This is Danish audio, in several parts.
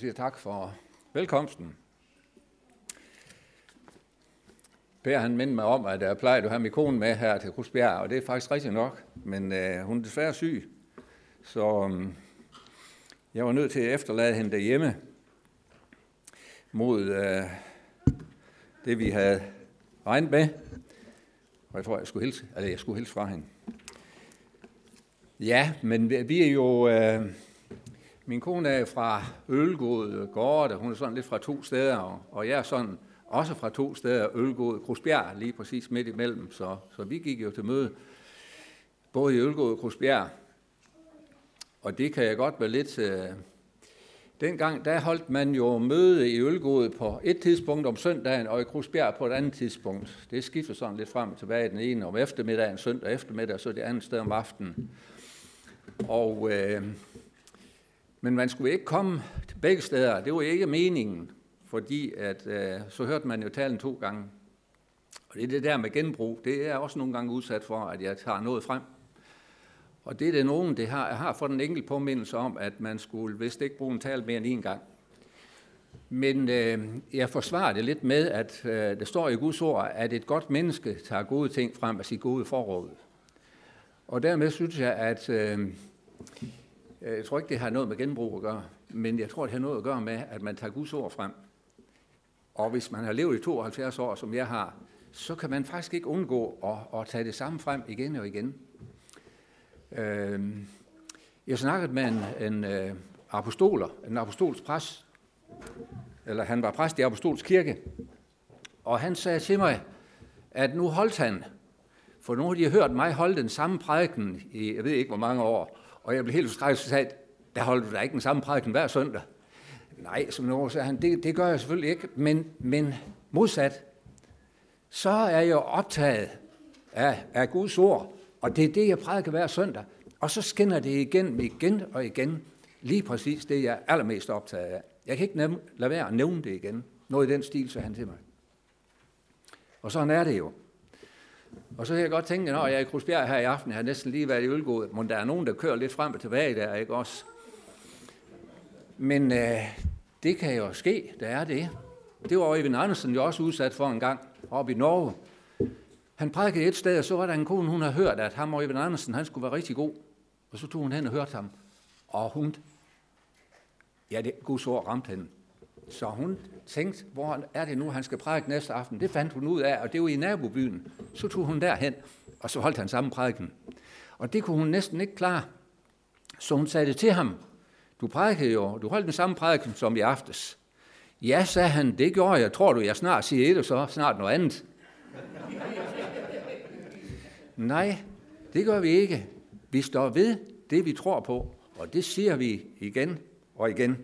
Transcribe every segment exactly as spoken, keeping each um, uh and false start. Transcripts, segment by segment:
siger tak for velkomsten. Per han mindede mig om, at jeg plejer at have min kone med her til Krusbjerg, og det er faktisk rigtigt nok, men øh, hun er desværre syg, så øh, jeg var nødt til at efterlade hende derhjemme mod øh, det, vi havde regnet med, og jeg tror, jeg skulle hilse, eller jeg skulle hilse fra hende. Ja, men vi er jo... Øh, min kone er fra Ølgod Gårde, hun er sådan lidt fra to steder, og, og jeg er sådan også fra to steder, Ølgod og Krusbjerg, lige præcis midt imellem, så, så vi gik jo til møde, både i Ølgod og Krusbjerg, og det kan jeg godt være lidt... Øh, dengang, der holdt man jo møde i Ølgod på et tidspunkt om søndagen, og i Krusbjerg på et andet tidspunkt. Det skifter sådan lidt frem og tilbage, den ene om eftermiddagen, søndag eftermiddag, og så det andet sted om aftenen. Og... Øh, Men man skulle ikke komme til begge steder. Det var ikke meningen, fordi at, øh, så hørte man jo talen to gange. Og det er det der med genbrug. Det er også nogle gange udsat for, at jeg tager noget frem. Og det er det nogen, det har, jeg har fået en enkelt påmindelse om, at man skulle vist ikke bruge en tale mere end en gang. Men øh, jeg forsvarer det lidt med, at øh, det står i Guds ord, at et godt menneske tager gode ting frem af sit gode forråd. Og dermed synes jeg, at... Øh, Jeg tror ikke, det har noget med genbrug at gøre, men jeg tror, det har noget at gøre med, at man tager Guds ord frem. Og hvis man har levet i tooghalvfjerds år, som jeg har, så kan man faktisk ikke undgå at, at tage det samme frem igen og igen. Jeg snakkede med en, en apostoler, en apostolsk præst, eller han var præst i Apostolsk Kirke, og han sagde til mig, at nu holdt han, for nu har de hørt mig holde den samme prædiken i, jeg ved ikke hvor mange år, og jeg blev helt forskrækket og sagde, der holder du da ikke den samme prædiken hver søndag. Nej, som nu sagde han, det, det gør jeg selvfølgelig ikke, men, men modsat, så er jeg optaget af, af Guds ord, og det er det, jeg prædiker hver søndag. Og så skinner det igen, igen og igen, lige præcis det, jeg er allermest optaget af. Jeg kan ikke nævne, lade være at nævne det igen. Noget i den stil, sagde han til mig. Og sådan er det jo. Og så kan jeg godt tænke, når jeg er i Krusbjerg her i aften, jeg har næsten lige været i Ølgod, men der er nogen, der kører lidt frem og tilbage der, ikke også? Men øh, det kan jo ske, der er det. Det var Øjvind Andersen jo også udsat for en gang oppe i Norge. Han prædikede et sted, og så var der en kone, hun havde hørt, at ham Øjvind Andersen, han skulle være rigtig god. Og så tog hun hen og hørte ham. Og hun, ja, det Guds ord ramte hende. Så hun tænkte, hvor er det nu, han skal prædike næste aften? Det fandt hun ud af, og det var i nabobyen. Så tog hun derhen, og så holdt han samme prædiken. Og det kunne hun næsten ikke klare. Så hun sagde det til ham. Du prædikede jo, du holdt den samme prædiken som i aftes. Ja, sagde han, det gjorde jeg. Tror du, jeg snart siger et, og så snart noget andet? Nej, det gør vi ikke. Vi står ved det, vi tror på, og det siger vi igen og igen.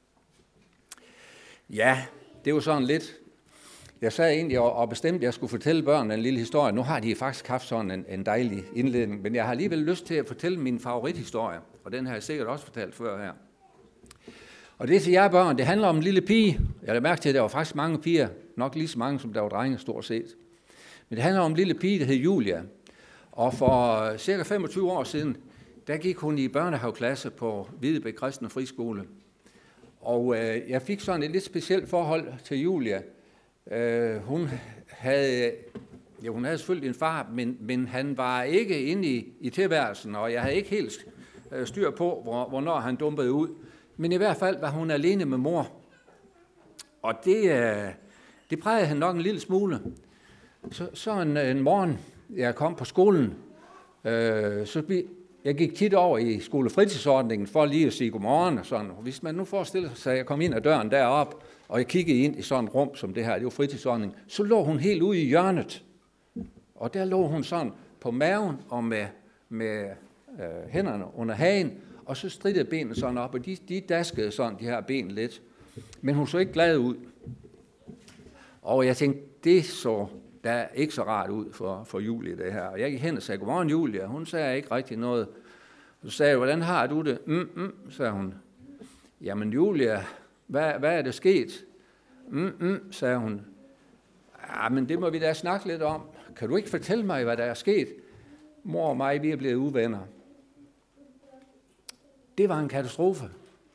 Ja, det var sådan lidt. Jeg sagde egentlig og bestemte, at jeg skulle fortælle børnene en lille historie. Nu har de faktisk haft sådan en, en dejlig indledning, men jeg har alligevel lyst til at fortælle min favorithistorie, og den har jeg sikkert også fortalt før her. Og det til jer børn, det handler om en lille pige. Jeg har mærket til, at der var faktisk mange piger, nok lige så mange, som der var drenge stort set. Men det handler om en lille pige, der hed Julia. Og for cirka femogtyve år siden, der gik hun i børnehaveklasse på Hvidebæk Kristne Friskole. Og øh, jeg fik sådan et lidt specielt forhold til Julia. Øh, hun havde, ja, hun havde selvfølgelig en far, men, men han var ikke inde i, i tilværelsen, og jeg havde ikke helt øh, styr på, hvor, hvornår han dumpede ud. Men i hvert fald var hun alene med mor. Og det, øh, det prægede han nok en lille smule. Så, så en, en morgen, jeg kom på skolen, øh, så blev jeg gik tit over i skolefritidsordningen for lige at sige godmorgen og sådan. Hvis man nu forestiller sig, at jeg kom ind ad døren deroppe, og jeg kiggede ind i sådan et rum som det her, det var fritidsordningen, så lå hun helt ude i hjørnet. Og der lå hun sådan på maven og med, med øh, hænderne under hagen, og så strittede benene sådan op, og de, de daskede sådan de her ben lidt. Men hun så ikke glad ud. Og jeg tænkte, det så der ikke så rart ud for, for Julie det her. Og jeg gik hen og sagde, godmorgen Julia. Hun sagde ikke rigtig noget. Så sagde jeg, hvordan har du det? Mm, mm, sagde hun. Jamen Julia, hvad, hvad er der sket? Mm, mm, sagde hun. Ja, men det må vi da snakke lidt om. Kan du ikke fortælle mig, hvad der er sket? Mor og mig, vi er blevet uvenner. Det var en katastrofe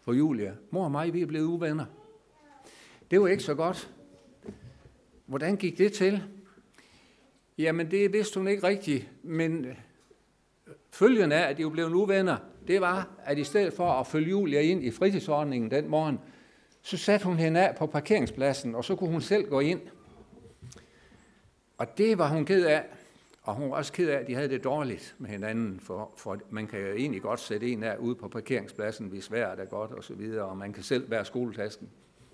for Julia. Mor og mig, vi er blevet uvenner. Det var ikke så godt. Hvordan gik det til? Jamen, det vidste hun ikke rigtigt, men følgen af, at de jo blev uvenner, det var, at i stedet for at følge Julia ind i fritidsordningen den morgen, så satte hun hende af på parkeringspladsen, og så kunne hun selv gå ind. Og det var hun ked af, og hun var også ked af, at de havde det dårligt med hinanden, for, for man kan jo egentlig godt sætte en af ude på parkeringspladsen, hvis vejret er godt og så videre, og man kan selv være skoletasken.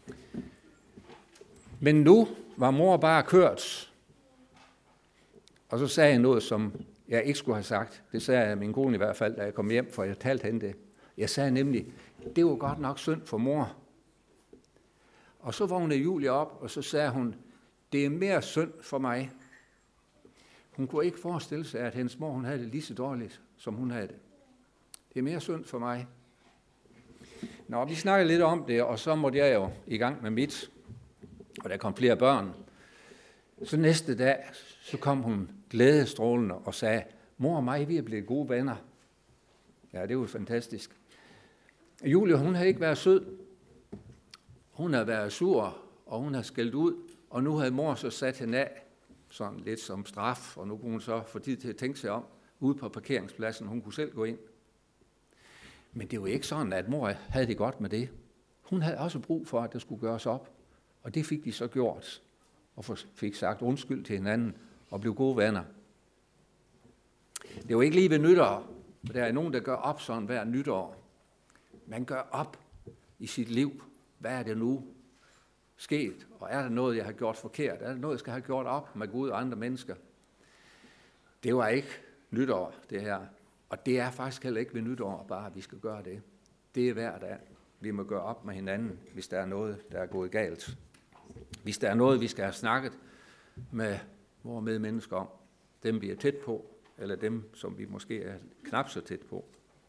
Men nu var mor bare kørt, og så sagde jeg noget, som jeg ikke skulle have sagt. Det sagde jeg min kone i hvert fald, da jeg kom hjem, for jeg talte hende det. Jeg sagde nemlig, det var godt nok synd for mor. Og så vågnede Julia op, og så sagde hun, det er mere synd for mig. Hun kunne ikke forestille sig, at hendes mor hun havde det lige så dårligt, som hun havde det. Det er mere synd for mig. Nå, vi snakkede lidt om det, og så måtte jeg jo i gang med mit. Og der kom flere børn. Så næste dag, så kom hun glædestrålende og sagde, mor og mig, vi er blevet gode venner. Ja, det var fantastisk. Julia, hun havde ikke været sød. Hun havde været sur, og hun havde skældt ud. Og nu havde mor så sat hende af, sådan lidt som straf, og nu kunne hun så få tid til at tænke sig om, ude på parkeringspladsen, hun kunne selv gå ind. Men det var ikke sådan, at mor havde det godt med det. Hun havde også brug for, at det skulle gøres op, og det fik de så gjort, og fik sagt undskyld til hinanden, og blev gode venner. Det var ikke lige ved nytår, for der er nogen, der gør op sådan hver nytår. Man gør op i sit liv. Hvad er det nu sket? Og er der noget, jeg har gjort forkert? Er der noget, jeg skal have gjort op med Gud og andre mennesker? Det var ikke nytår, det her. Og det er faktisk heller ikke ved nytår, bare at vi skal gøre det. Det er hver dag. Vi må gøre op med hinanden, hvis der er noget, der er gået galt. Hvis der er noget, vi skal have snakket med vores medmennesker om. Dem, vi er tæt på, eller dem, som vi måske er knap så tæt på.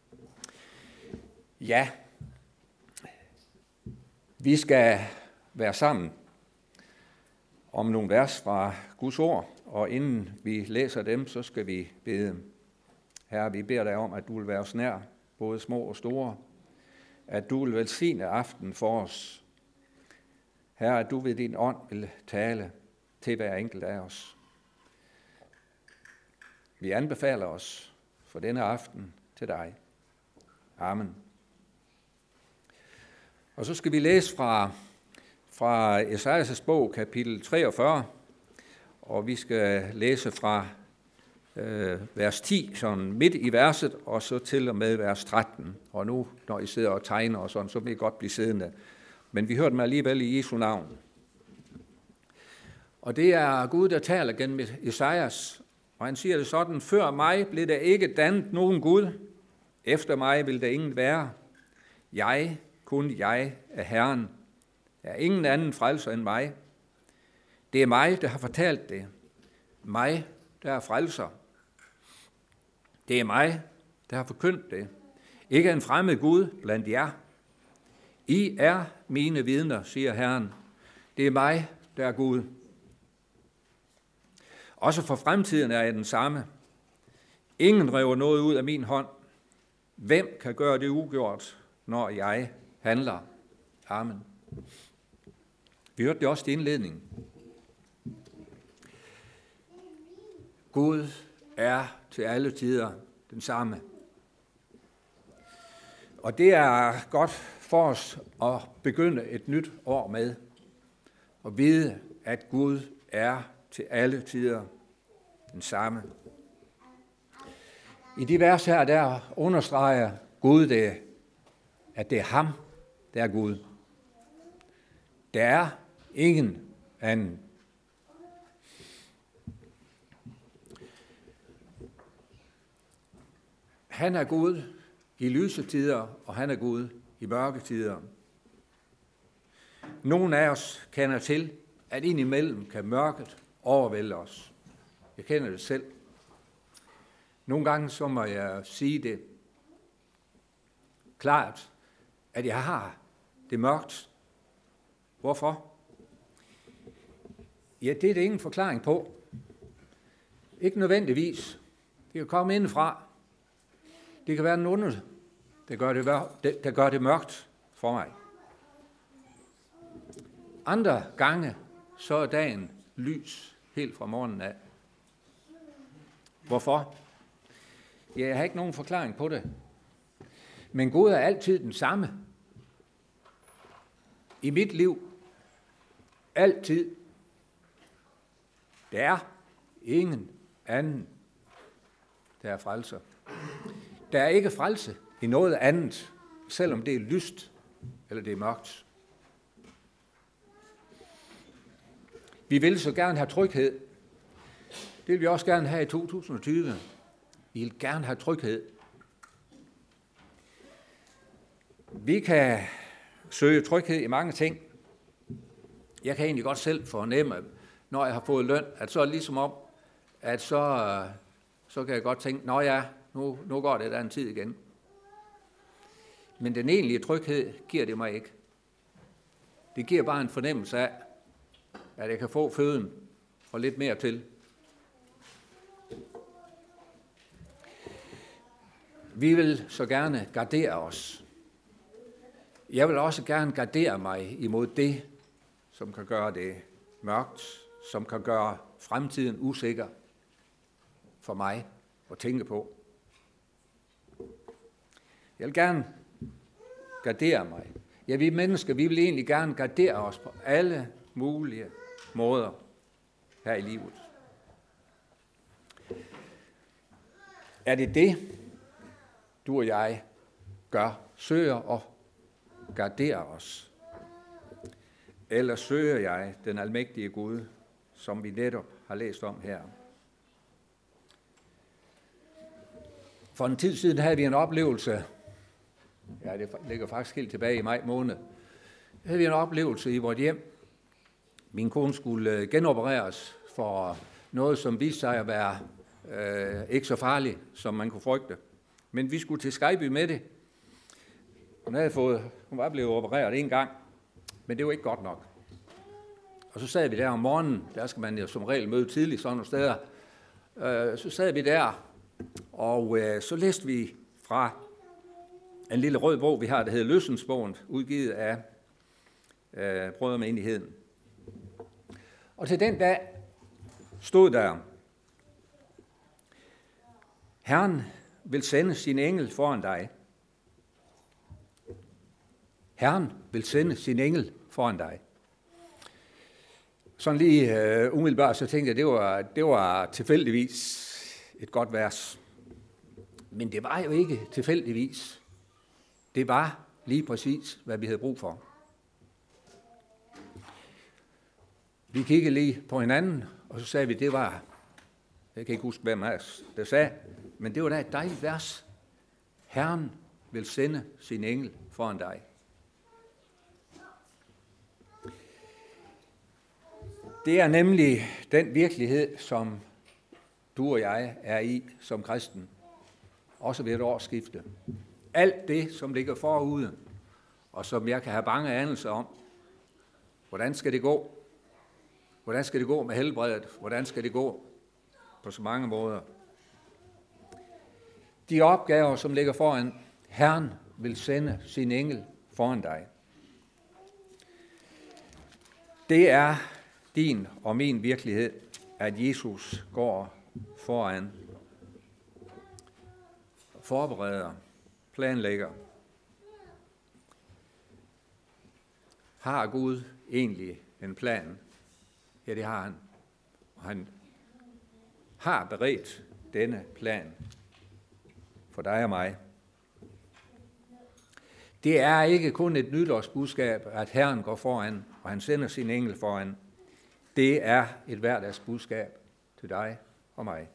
Ja, vi skal være sammen om nogle vers fra Guds ord, og inden vi læser dem, så skal vi bede. Herre, vi beder dig om, at du vil være os nær, både små og store, at du vil velsigne aften for os. Herre, at du ved din ånd vil tale til hver enkelt af os. Vi anbefaler os for denne aften til dig. Amen. Og så skal vi læse fra, fra Esajas bog, kapitel treogfyrre, og vi skal læse fra øh, vers ti, sådan midt i verset, og så til og med vers tretten. Og nu, når I sidder og tegner og sådan, så vil I godt blive siddende. Men vi hører dem alligevel i Jesu navn. Og det er Gud, der taler gennem Esajas, og han siger det sådan, før mig blev der ikke dannet nogen Gud, efter mig vil der ingen være. Jeg, kun jeg, er Herren. Der er ingen anden frelser end mig. Det er mig, der har fortalt det. Mig, der er frelser. Det er mig, der har forkyndt det. Ikke en fremmed Gud blandt jer. I er mine vidner, siger Herren. Det er mig, der er Gud. Også for fremtiden er jeg den samme. Ingen river noget ud af min hånd. Hvem kan gøre det ugjort, når jeg handler? Amen. Vi hørte det også i indledningen. Gud er til alle tider den samme. Og det er godt for os at begynde et nyt år med. Og vide, at Gud er til alle tider den samme. I de vers her, der understreger Gud det, at det er ham, der er Gud. Der er ingen anden. Han er Gud i lyse tider, og han er Gud i mørke tider. Nogle af os kender til, at indimellem kan mørket overvælde os. Jeg kender det selv. Nogle gange så må jeg sige det klart, at jeg har det mørkt. Hvorfor? Ja, det er det ingen forklaring på. Ikke nødvendigvis. Det kan komme indefra. Det kan være den onde, der gør det, der gør det mørkt. for mig. Andre gange, så er dagen lys helt fra morgenen af. Hvorfor? Ja, jeg har ikke nogen forklaring på det. Men Gud er altid den samme. I mit liv. Altid. Der er ingen anden, der er frelser. Der er ikke frelse i noget andet, selvom det er lyst eller det er mørkt. Vi vil så gerne have tryghed. Det vil vi også gerne have i to tusind og tyve. Vi vil gerne have tryghed. Vi kan søge tryghed i mange ting. Jeg kan egentlig godt selv fornemme, når jeg har fået løn, at så er det ligesom om, at så, så kan jeg godt tænke, nå ja, nu, nu går det der en tid igen. Men den egentlige tryghed giver det mig ikke. Det giver bare en fornemmelse af, at jeg kan få føden og lidt mere til. Vi vil så gerne gardere os. Jeg vil også gerne gardere mig imod det, som kan gøre det mørkt, som kan gøre fremtiden usikker for mig at tænke på. Jeg vil gerne gardere mig. Ja, vi mennesker, vi vil egentlig gerne gardere os på alle mulige måder her i livet. Er det det, du og jeg gør? Søger og garderer os? Eller søger jeg den almægtige Gud, som vi netop har læst om her? For en tid siden havde vi en oplevelse, ja, det ligger faktisk helt tilbage i maj måned, havde vi en oplevelse i vores hjem. Min kone skulle genopereres for noget, som viste sig at være øh, ikke så farligt, som man kunne frygte. Men vi skulle til Skejby med det. Hun, havde fået, hun var blevet opereret en gang, men det var ikke godt nok. Og så sad vi der om morgenen, der skal man jo som regel møde tidligt sådan nogle steder. Øh, så sad vi der, og øh, så læste vi fra en lille rød bog, vi har, der hedder Løsensbogen, udgivet af øh, Brødremenigheden. Og til den dag stod der, Herren vil sende sin engel foran dig. Herren vil sende sin engel foran dig. Sådan lige uh, umiddelbart, så tænkte jeg, det var, det var tilfældigvis et godt vers. Men det var jo ikke tilfældigvis. Det var lige præcis, hvad vi havde brug for. Vi kiggede lige på hinanden, og så sagde vi, det var, jeg kan ikke huske, hvem af os, der sagde, men det var da et dejligt vers. Herren vil sende sin engel foran dig. Det er nemlig den virkelighed, som du og jeg er i som kristen, også ved et årsskifte. Alt det, som ligger forude, og som jeg kan have bange anelser om, hvordan skal det gå? Hvordan skal det gå med helbredet? Hvordan skal det gå på så mange måder? De opgaver, som ligger foran, Herren vil sende sin engel foran dig. Det er din og min virkelighed, at Jesus går foran, forbereder, planlægger. Har Gud egentlig en plan? Ja, det har han. Og han har beredt denne plan for dig og mig. Det er ikke kun et nytårsbudskab, at Herren går foran, og han sender sin engel foran. Det er et hverdagsbudskab til dig og mig.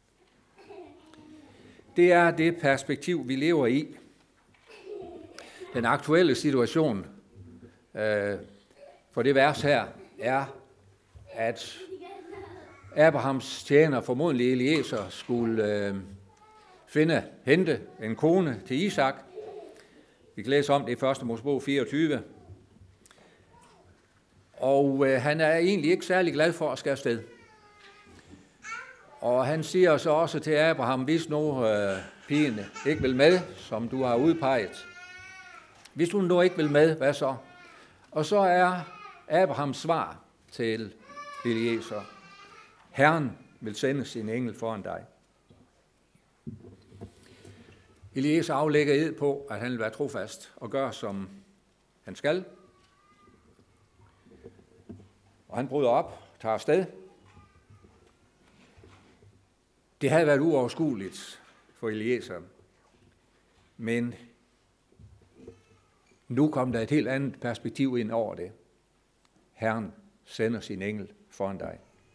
Det er det perspektiv, vi lever i. Den aktuelle situation øh, for det vers her er, at Abrahams tjener, formodentlig Eliezer, skulle øh, finde, hente en kone til Isak. Vi kan læse om det i første Mosebog fireogtyve. Og øh, han er egentlig ikke særlig glad for at skal afsted. Og han siger så også til Abraham, hvis nu øh, pigen ikke vil med, som du har udpeget, Hvis du nu ikke vil med, hvad så? Og så er Abrahams svar til Eliezer: Herren vil sende sin engel foran dig. Eliezer aflægger ed på, at han vil være trofast og gøre, som han skal. Og han bryder op, tager afsted. Det havde været uoverskueligt for Eliezer, men nu kom der et helt andet perspektiv ind over det. Herren sender sin engel foran dig.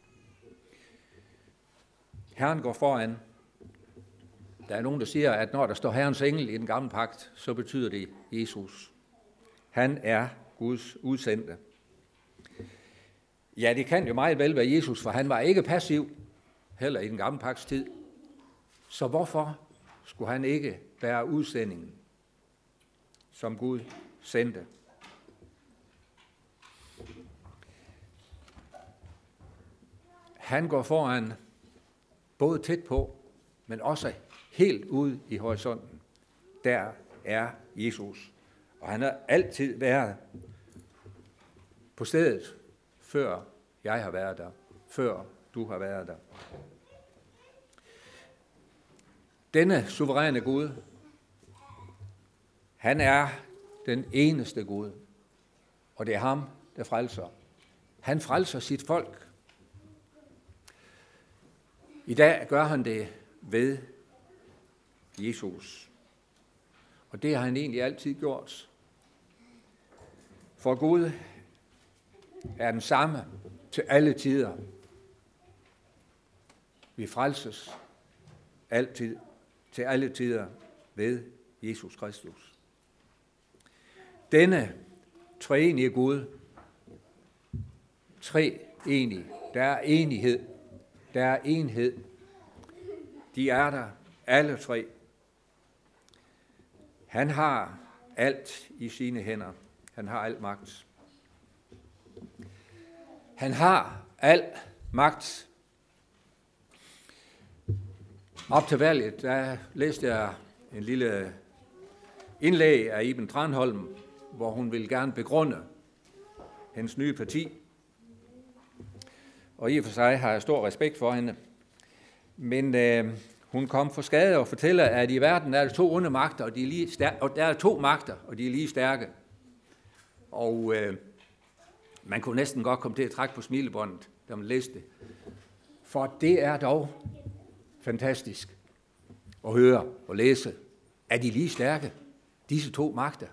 Herren går foran. Der er nogen, der siger, at når der står Herrens engel i den gamle pagt, så betyder det Jesus. Han er Guds udsendte. Ja, det kan jo meget vel være Jesus, for han var ikke passiv, heller i den gamle pagts tid. Så hvorfor skulle han ikke bære udsendingen, som Gud sendte? Han går foran både tæt på, men også helt ude i horisonten. Der er Jesus. Og han har altid været på stedet, før jeg har været der, før du har været der. Denne suveræne Gud, han er den eneste Gud, og det er ham, der frelser. Han frelser sit folk. I dag gør han det ved Jesus. Og det har han egentlig altid gjort. For Gud er den samme til alle tider. Vi frelses altid, til alle tider ved Jesus Kristus. Denne treenige Gud, treenig, der er enighed, der er enhed. De er der alle tre. Han har alt i sine hænder. Han har al magt. Han har al magt. Op til valget, der læste jeg en lille indlæg af Iben Tranholm, hvor hun ville gerne begrunde hendes nye parti. Og i og for sig har jeg stor respekt for hende. Men øh, hun kom for skade og fortæller, at i verden er der to onde magter, og, de er lige stærke, og der er to magter, og de er lige stærke. Og øh, man kunne næsten godt komme til at trække på smilebåndet, da man læste det. For det er dog fantastisk at høre og læse. Er de lige stærke, disse to magter?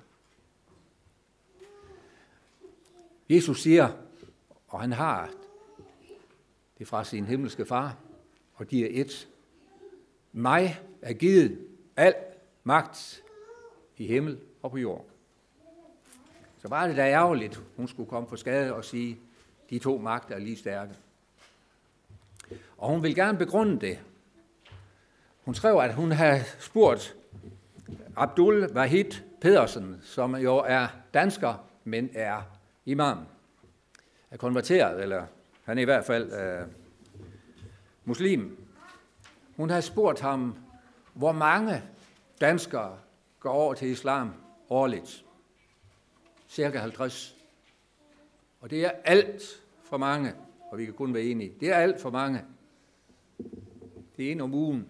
Jesus siger, og han har det fra sin himmelske far, og de er et. Mig er givet al magt i himmel og på jord. Så var det da ærgerligt, hun skulle komme for skade og sige, de to magter er lige stærke. Og hun vil gerne begrunde det. Hun skrev, at hun havde spurgt Abdul Wahid Pedersen, som jo er dansker, men er imam. Er konverteret, eller han er i hvert fald øh, muslim. Hun havde spurgt ham, hvor mange danskere går over til islam årligt. Cirka halvtreds. Og det er alt for mange, og vi kan kun være enige. Det er alt for mange. Det er en om ugen.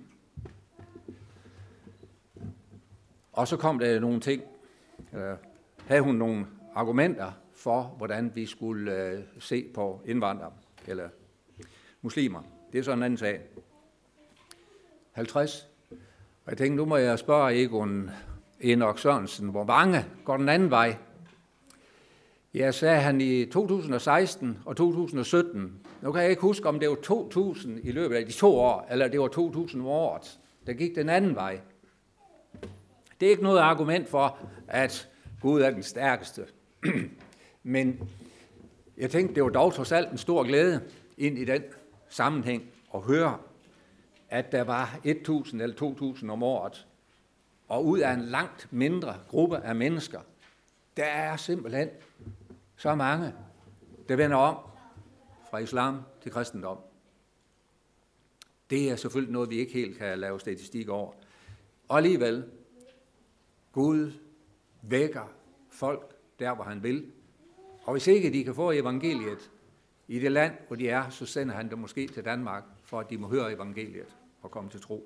Og så kom der nogle ting. Øh, havde hun nogle argumenter for, hvordan vi skulle øh, se på indvandrere eller muslimer. Det er sådan en anden sag. halvtreds. Og jeg tænkte, nu må jeg spørge Egon Enoch Sørensen, hvor mange går den anden vej? Ja, sagde han i to tusind og seksten og to tusind og sytten. Nu kan jeg ikke huske, om det var to tusind i løbet af de to år, eller det var to tusind om året. Der gik den anden vej. Det er ikke noget argument for, at Gud er den stærkeste. Men jeg tænkte, det var dog trods alt en stor glæde ind i den sammenhæng at høre, at der var tusind eller to tusind om året, og ud af en langt mindre gruppe af mennesker, der er simpelthen så mange, der vender om fra islam til kristendom. Det er selvfølgelig noget, vi ikke helt kan lave statistik over. Og alligevel, Gud vækker folk der, hvor han vil. Og hvis ikke de kan få evangeliet i det land, hvor de er, så sender han dem måske til Danmark, for at de må høre evangeliet og komme til tro.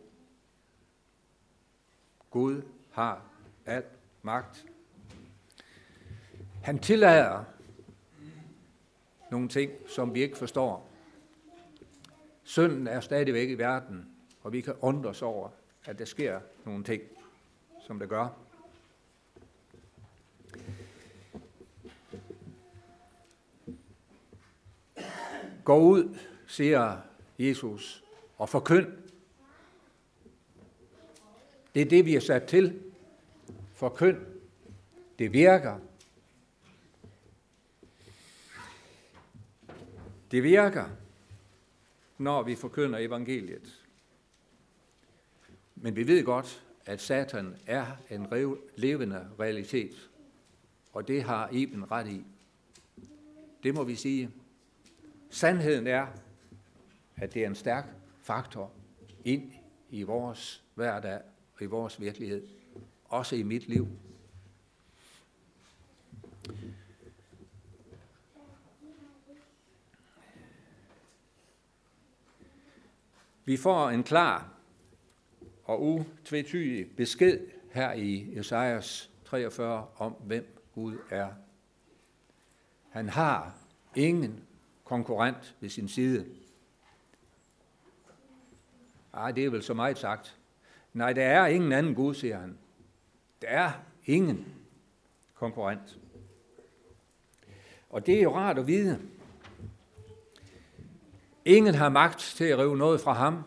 Gud har al magt. Han tillader nogle ting, som vi ikke forstår. Synden er stadigvæk i verden, og vi kan undre os over, at der sker nogle ting, som der gør. Gå ud, siger Jesus, og forkynd. Det er det, vi er sat til. Forkynd. Det virker. Det virker, når vi forkynder evangeliet. Men vi ved godt, at Satan er en levende realitet, og det har Iben ret i. Det må vi sige. Sandheden er, at det er en stærk faktor ind i vores hverdag og i vores virkelighed, også i mit liv. Vi får en klar og utvetydig besked her i Esajas treogfyrre om, hvem Gud er. Han har ingen konkurrent ved sin side. Ej, det er vel så meget sagt. Nej, der er ingen anden Gud, siger han. Der er ingen konkurrent. Og det er jo rart at vide. Ingen har magt til at rive noget fra ham.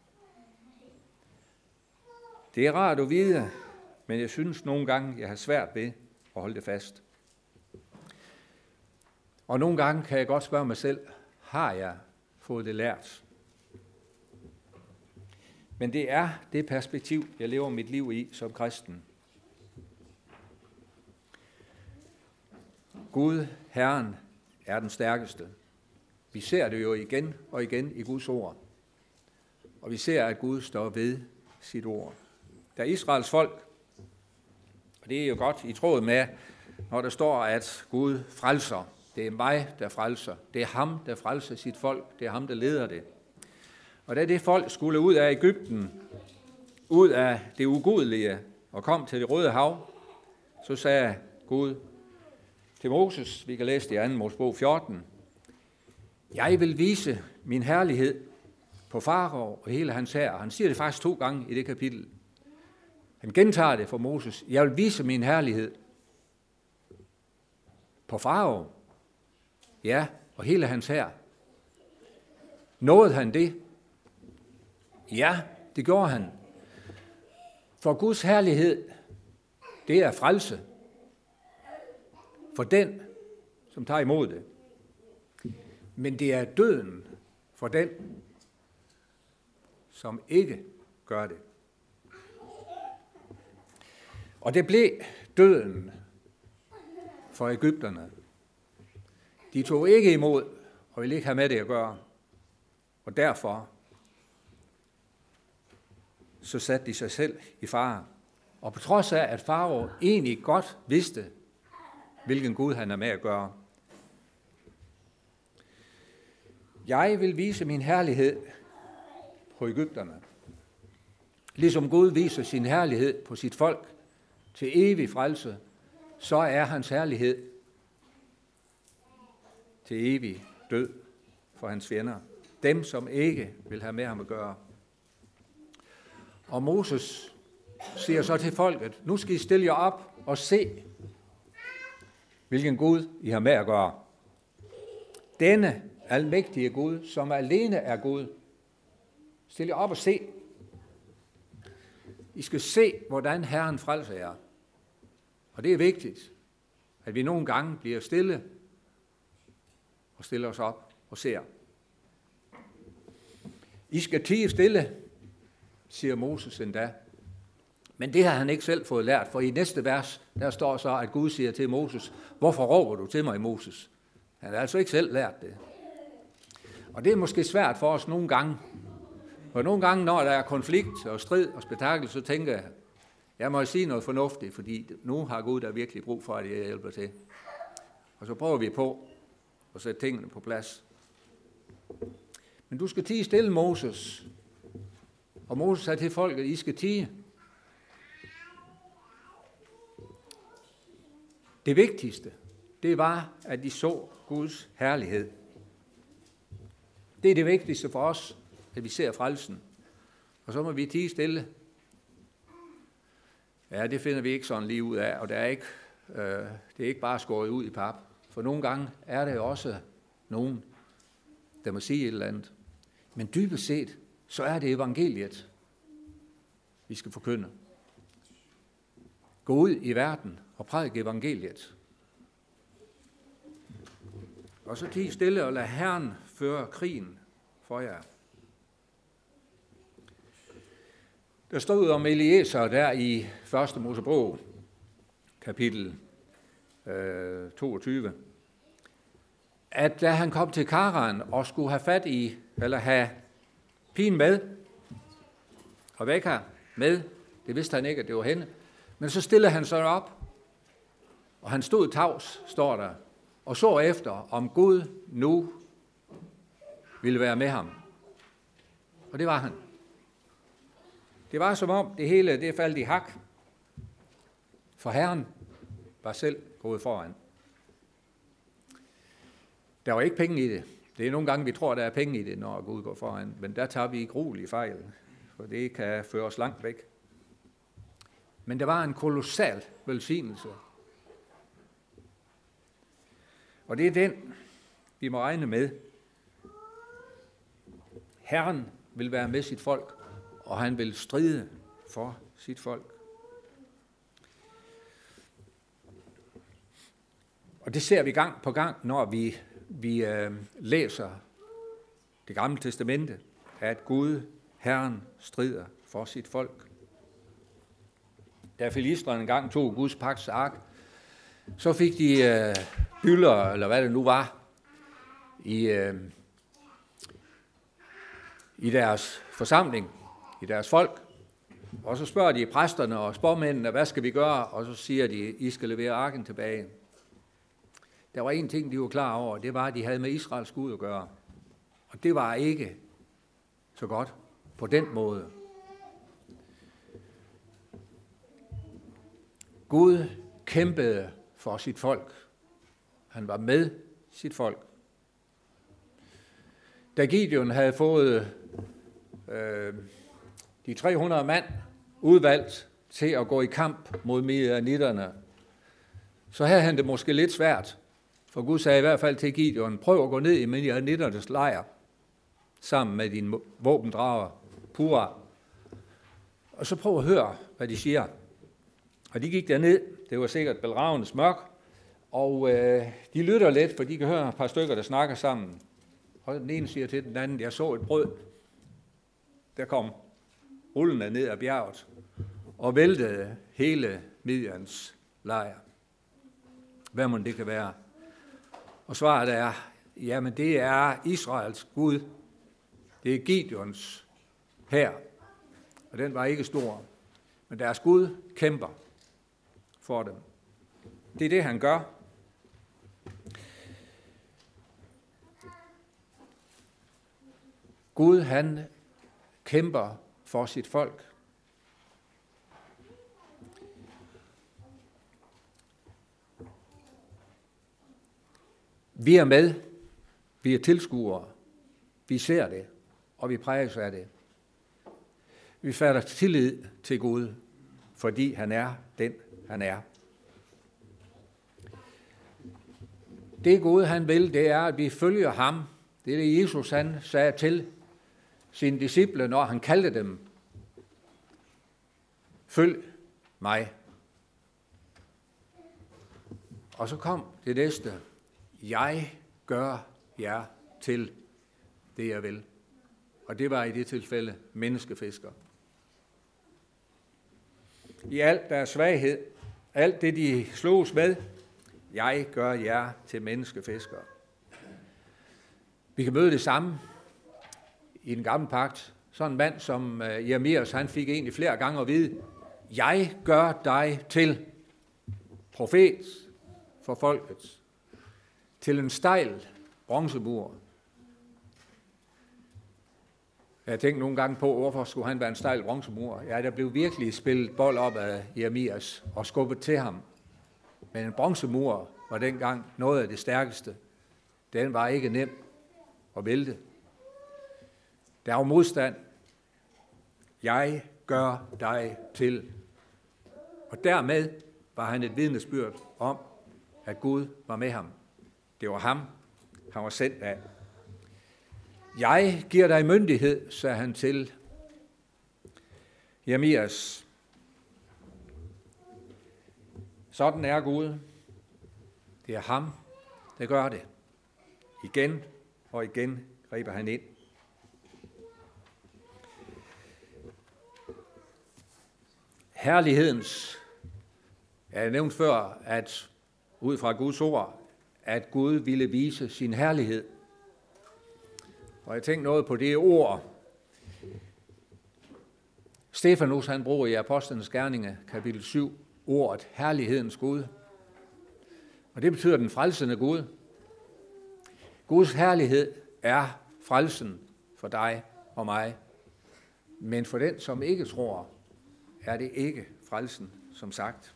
Det er rart at vide, men jeg synes nogle gange, jeg har svært ved at holde det fast. Og nogle gange kan jeg godt spørge mig selv, har jeg fået det lært? Men det er det perspektiv, jeg lever mit liv i som kristen. Gud, Herren, er den stærkeste. Vi ser det jo igen og igen i Guds ord. Og vi ser, at Gud står ved sit ord. Der er Israels folk, og det er jo godt i tråd med, når der står, at Gud frelser. Det er mig, der frelser. Det er ham, der frelser sit folk. Det er ham, der leder det. Og da det folk skulle ud af Egypten, ud af det ugudelige, og kom til det Røde Hav, så sagde Gud til Moses, vi kan læse det i anden Mosebog fjorten, jeg vil vise min herlighed på farao og hele hans hær. Han siger det faktisk to gange i det kapitel. Han gentager det for Moses. Jeg vil vise min herlighed på farao. Ja, og hele hans hær. Nåede han det? Ja, det gjorde han. For Guds herlighed, det er frelse. For den, som tager imod det. Men det er døden for den, som ikke gør det. Og det blev døden for egypterne. De tog ikke imod og ville ikke have med det at gøre. Og derfor så satte de sig selv i fare. Og på trods af, at farao egentlig godt vidste, hvilken Gud han er med at gøre. Jeg vil vise min herlighed på egypterne. Ligesom Gud viser sin herlighed på sit folk til evig frelse, så er hans herlighed til evig død for hans fjender. Dem, som ikke vil have med ham at gøre. Og Moses siger så til folket, nu skal I stille jer op og se, hvilken Gud I har med at gøre. Denne almægtige Gud, som alene er Gud. Stil jer op og se. I skal se, hvordan Herren frelser jer. Og det er vigtigt, at vi nogle gange bliver stille og stiller os op og ser. I skal tie stille, siger Moses endda. Men det har han ikke selv fået lært, for i næste vers, der står så, at Gud siger til Moses, hvorfor råber du til mig, Moses? Han har altså ikke selv lært det. Og det er måske svært for os nogle gange. For nogle gange, når der er konflikt og strid og spektakel, så tænker jeg, Jeg må sige noget fornuftigt, fordi nu har Gud der virkelig brug for, at jeg hjælper til. Og så prøver vi på at sætte tingene på plads. Men du skal tie stille, Moses. Og Moses sagde til folket, I skal tie. Det vigtigste, det var, at de så Guds herlighed. Det er det vigtigste for os, at vi ser frelsen. Og så må vi tie stille. Ja, det finder vi ikke sådan lige ud af, og det er ikke, øh, det er ikke bare skåret ud i pap. For nogle gange er det også nogen, der må sige et eller andet. Men dybest set, så er det evangeliet, vi skal forkynde. Gå ud i verden og prædike evangeliet. Og så tie stille og lad Herren føre krigen for jer. Der stod om Eliezer der i første Mosebog, kapitel øh, toogtyve, at da han kom til Karan og skulle have fat i, eller have pigen med, og væk her med, det vidste han ikke, at det var hende, men så stillede han sig op, og han stod tavs, står der, og så efter, om Gud nu ville være med ham. Og det var han. Det var som om det hele, det faldt i hak, for Herren var selv gået foran. Der var ikke penge i det. Det er nogle gange, vi tror, der er penge i det, når Gud går foran, men der tager vi ikke gruelig fejl, for det kan føre os langt væk. Men der var en kolossal velsignelse. Og det er den, vi må regne med. Herren vil være med sit folk, og han vil stride for sit folk. Og det ser vi gang på gang, når vi, vi øh, læser det gamle testamente, at Gud, Herren, strider for sit folk. Da filisterne engang tog Guds pagts ark, så fik de øh, bylder, eller hvad det nu var, i, øh, i deres forsamling, i deres folk. Og så spørger de præsterne og spormændene, hvad skal vi gøre? Og så siger de, I skal levere arken tilbage. Der var en ting, de var klar over, det var, at de havde med Israels Gud at gøre. Og det var ikke så godt på den måde. Gud kæmpede for sit folk. Han var med sit folk. Da Gideon havde fået øh, de tre hundrede mand udvalgt til at gå i kamp mod midianitterne, så havde han det måske lidt svært. For Gud sagde i hvert fald til Gideon, prøv at gå ned i midianitternes lejr sammen med dine våbendrager, Pura. Og så prøv at høre, hvad de siger. Og de gik derned, det var sikkert bælragende mørk, og øh, de lytter lidt, for de kan høre et par stykker, der snakker sammen. Og den ene siger til den anden, jeg så et brød, der kom rullende ned ad bjerget, og væltede hele Midians lejr. Hvad må det kan være? Og svaret er, jamen det er Israels Gud. Det er Gideons hær, og den var ikke stor. Men deres Gud kæmper for dem. Det er det, han gør. Gud, han kæmper for sit folk. Vi er med, vi er tilskuere, vi ser det, og vi præges af det. Vi fatter tillid til Gud, fordi han er den, han er. Det Gud, han vil, det er, at vi følger ham. Det er det, Jesus han sagde til sine disciple, når han kaldte dem. Følg mig. Og så kom det næste. Jeg gør jer til det, jeg vil. Og det var i det tilfælde menneskefisker. I alt deres svaghed, alt det, de slogs med, jeg gør jer til menneskefiskere. Vi kan møde det samme i den gamle pagt. Sådan en mand som Jeremias, han fik egentlig flere gange at vide, jeg gør dig til profet for folket, til en stejl bronzemur. Jeg tænkte nogle gange på, hvorfor skulle han være en stejl bronzemur? Ja, der blev virkelig spillet bold op af Jeremias og skubbet til ham. Men en bronzemur var dengang noget af det stærkeste. Den var ikke nem at vælte. Der var modstand. Jeg gør dig til. Og dermed var han et vidnesbyrd om, at Gud var med ham. Det var ham, han var sendt af. Jeg giver dig myndighed, sagde han til Jeremias. Sådan er Gud. Det er ham, der gør det. Igen og igen griber han ind. Herlighedens, jeg nævnte før, at ud fra Guds ord, at Gud ville vise sin herlighed. Og jeg tænkte noget på det ord. Stefanus, han bruger i Apostlenes Gerninger, kapitel syv, ordet herlighedens Gud. Og det betyder den frelsende Gud. Guds herlighed er frelsen for dig og mig. Men for den, som ikke tror, er det ikke frelsen, som sagt.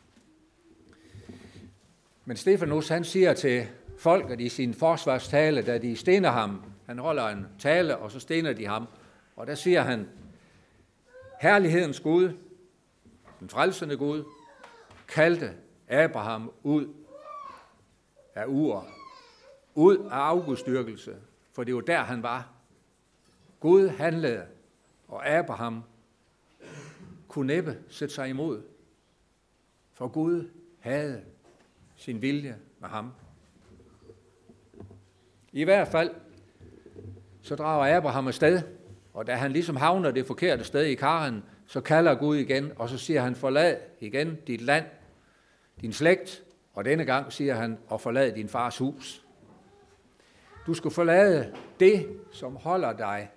Men Stefanus, han siger til folket i sin forsvarstale, da de stener ham, han holder en tale, og så stener de ham, og der siger han, herlighedens Gud, den frelsende Gud, kaldte Abraham ud af Ur, ud af afgudstyrkelse, for det var der, han var. Gud handlede, og Abraham kunne næppe sætte sig imod, for Gud havde sin vilje med ham. I hvert fald, så drager Abraham afsted, og da han ligesom havner det forkerte sted i Karan, så kalder Gud igen, og så siger han, forlad igen dit land, din slægt, og denne gang siger han, og forlad din fars hus. Du skal forlade det, som holder dig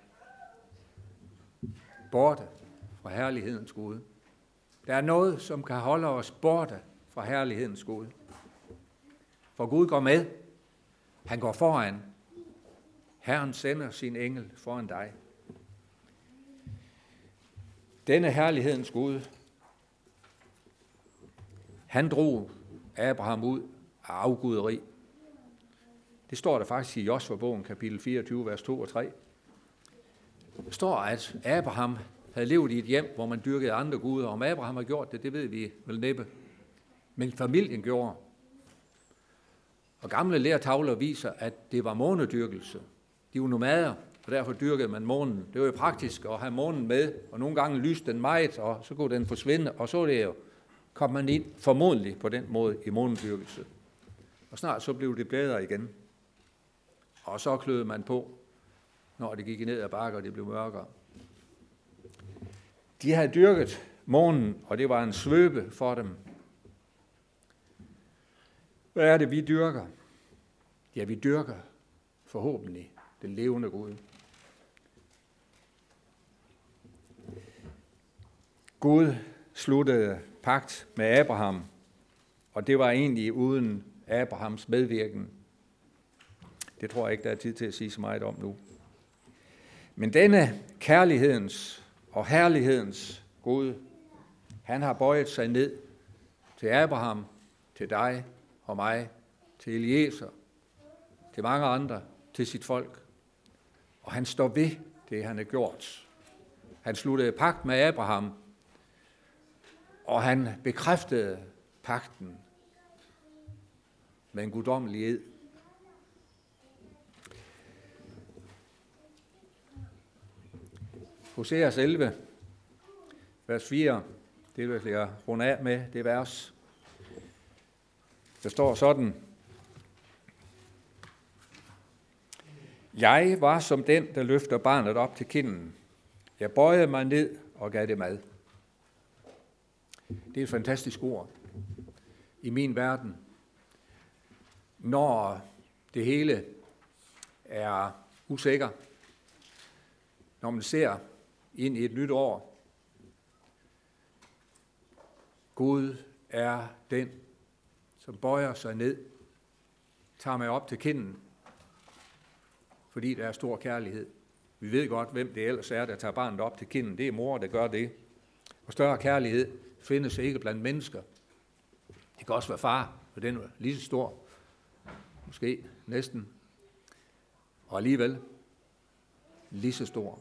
borte fra herlighedens Gud. Der er noget, som kan holde os borte fra herlighedens Gud. For Gud går med. Han går foran. Herren sender sin engel foran dig. Denne herlighedens Gud, han drog Abraham ud af afguderi. Det står der faktisk i Josva-bogen, kapitel fireogtyve, vers to og tre. Der står, at Abraham havde levet i et hjem, hvor man dyrkede andre guder. Om Abraham har gjort det, det ved vi vel næppe. Men familien gjorde. Og gamle lertavler viser, at det var månedyrkelse. De var nomader, og derfor dyrkede man månen. Det var jo praktisk at have månen med, og nogle gange lyste den meget, og så kunne den forsvinde, og så det jo, kom man ind formodentlig på den måde i månedyrkelse. Og snart så blev det bedre igen. Og så kløede man på, når det gik ned ad bakke, og det blev mørkere. De havde dyrket månen, og det var en svøbe for dem. Hvad er det, vi dyrker? Ja, vi dyrker forhåbentlig den levende Gud. Gud sluttede pagt med Abraham, og det var egentlig uden Abrahams medvirken. Det tror jeg ikke, der er tid til at sige så meget om nu. Men denne kærlighedens og herlighedens Gud, han har bøjet sig ned til Abraham, til dig og mig, til Eliezer, til mange andre, til sit folk. Og han står ved det, han har gjort. Han sluttede pagt med Abraham, og han bekræftede pagten med en guddommelig ed. Hoseas elleve, vers fire, det vil jeg runde af med, det vers. Der står sådan: Jeg var som den, der løfter barnet op til kinden. Jeg bøjede mig ned og gav det mad. Det er et fantastisk ord i min verden. Når det hele er usikker, når man ser ind i et nyt år, Gud er den, som bøjer sig ned, tager mig op til kinden, fordi der er stor kærlighed. Vi ved godt, hvem det ellers er, der tager barnet op til kinden. Det er mor, der gør det. Og større kærlighed findes ikke blandt mennesker. Det kan også være far, for den er lige så stor. Måske næsten. Og alligevel lige så stor.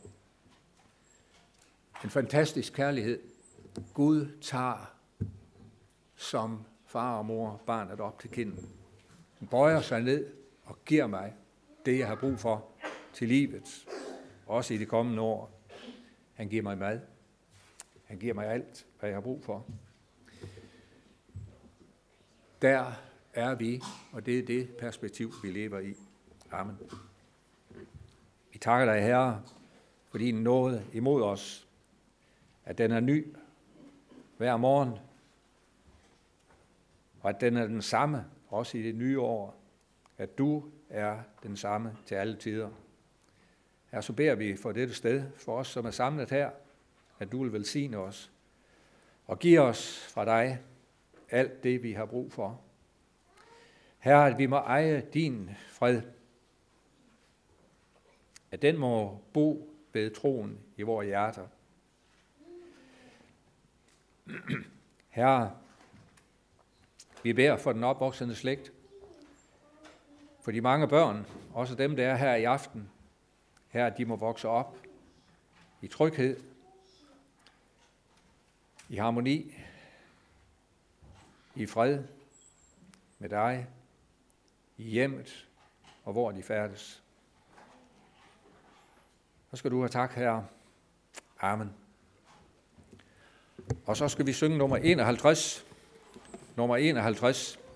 En fantastisk kærlighed. Gud tager som far og mor barnet op til kinden. Han bøjer sig ned og giver mig det, jeg har brug for til livet. Også i de kommende år. Han giver mig mad. Han giver mig alt, hvad jeg har brug for. Der er vi, og det er det perspektiv, vi lever i. Amen. Vi takker dig, Herre, for din nåde imod os, at den er ny hver morgen, og at den er den samme, også i det nye år, at du er den samme til alle tider. Her så beder vi for dette sted, for os, som er samlet her, at du vil velsigne os, og give os fra dig alt det, vi har brug for. Herre, at vi må eje din fred, at den må bo ved troen i vores hjerter. Herre, vi beder for den opvoksende slægt, for de mange børn, også dem, der er her i aften, her, at de må vokse op i tryghed, i harmoni, i fred med dig, i hjemmet og hvor de færdes. Så skal du have tak, Herre. Amen. Og så skal vi synge nummer enoghalvtreds. Nummer enoghalvtreds.